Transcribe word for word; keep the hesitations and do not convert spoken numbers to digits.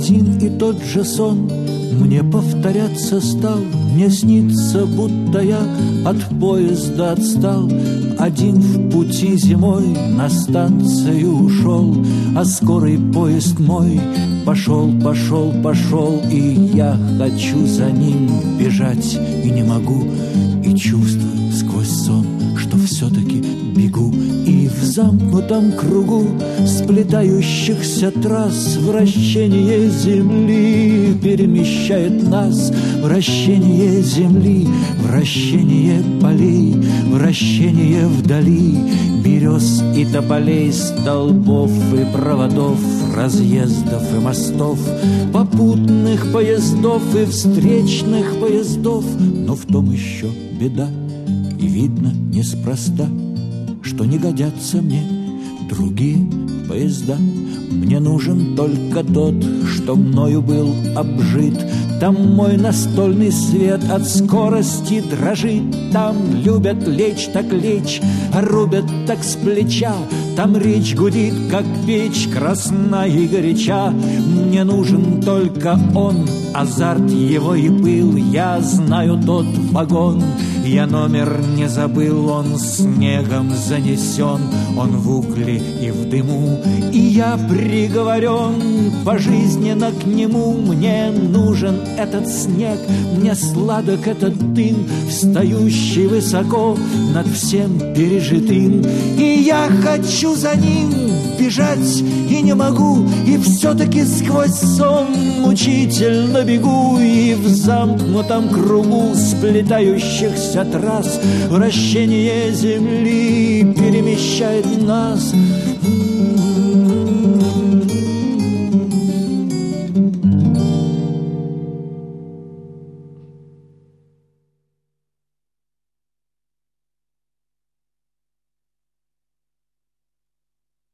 один и тот же сон мне повторяться стал. Мне снится, будто я от поезда отстал. Один в пути зимой на станцию ушел, а скорый поезд мой пошел, пошел, пошел. И я хочу за ним бежать и не могу, и чувствую сквозь сон, что все-таки бегу. И в замкнутом кругу сплетающихся трасс вращение земли перемещает нас. Вращение земли, вращение полей, вращение вдали берез и тополей, столбов и проводов, разъездов и мостов, попутных поездов и встречных поездов. Но в том еще беда, и видно неспроста, что не годятся мне другие поезда. Мне нужен только тот, что мною был обжит. Там мой настольный свет от скорости дрожит. Там любят лечь так лечь, а рубят так с плеча. Там речь гудит, как печь, красна и горяча. Мне нужен только он, азарт его и пыл. Я знаю тот вагон, я номер не забыл. Он снегом занесен, он в угле и в дыму, и я приговорен пожизненно к нему. Мне нужен этот снег, мне сладок этот дым, встающий высоко над всем пережитым. И я хочу за ним бежать и не могу, и все-таки сквозь сон мучительно бегу. И в замкнутом кругу сплетающихся трасс вращение земли перемещает нас.